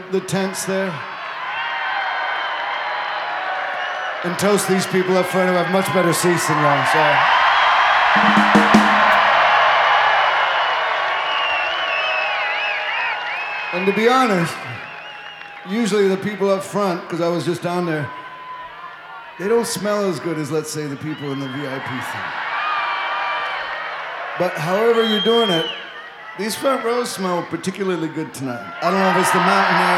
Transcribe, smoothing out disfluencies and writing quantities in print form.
the tents there. And toast these people up front who have much better seats than y'all, so. And to be honest, usually the people up front, because I was just down there, they don't smell as good as, let's say, the people in the VIP thing. But however you're doing it, these front rows smell particularly good tonight. I don't know if it's the mountain air.